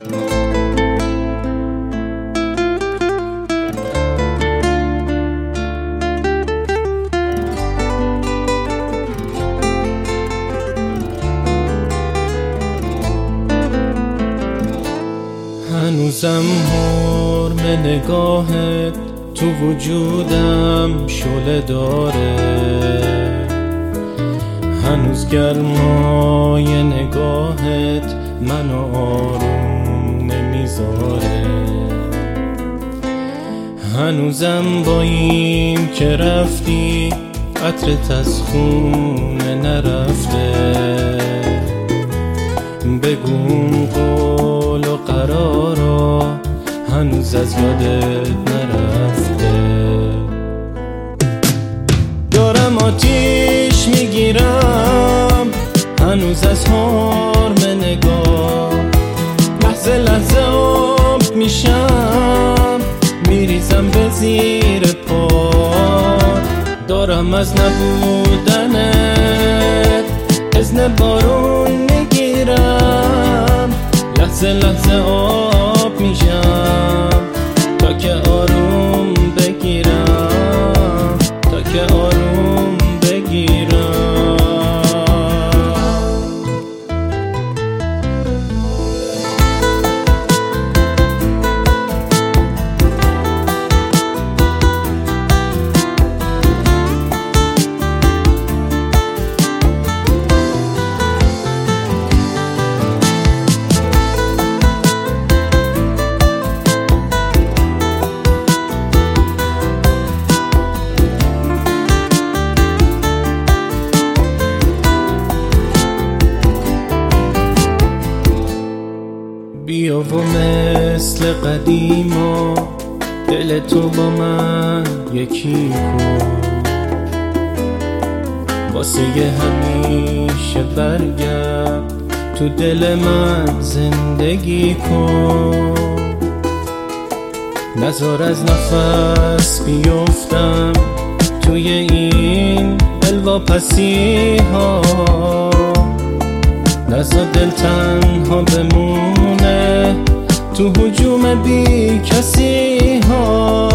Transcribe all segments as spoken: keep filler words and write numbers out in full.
هنوزم حرم نگاهت تو وجودم شعله داره، هنوز گرمای نگاهت منو آروم نمیذاره. هنوزم با این که رفتی عطرت از خونه نرفته، بگو قول و قرارا هنوز از یادت نرفته. دارم آتیش میگیرم هنوز از حرم نگاه، لحظه لحظه آب میشم میریزم به زیر پا. دارم از نبودنت اذن بارون میگیرم، لحظه لحظه آب میشم تا که آروم بگیرم، تا که آروم بگیرم. بیا و مثل قدیما دل تو با من یکی کن، واسه همیشه برگرد تو دل من زندگی کن. نذار از نفس بیفتم توی این دلواپسی ها، نذار دل تنها بمونه تو هجوم بی کسی ها.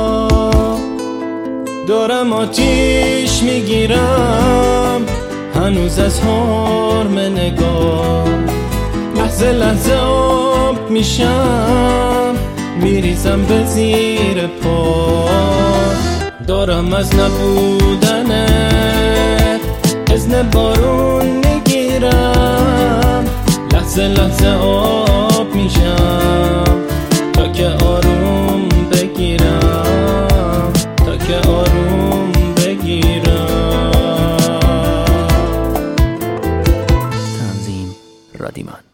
دارم آتیش میگیرم هنوز از حرم نگاه، لحظه لحظه آب میشم میریزم به زیر پا. دارم از نبودنت اذن بارون میگیرم، لحظه لحظه آب میشم تا که آروم بگیرم، تا که آروم بگیرم. تنظیم رادیمان.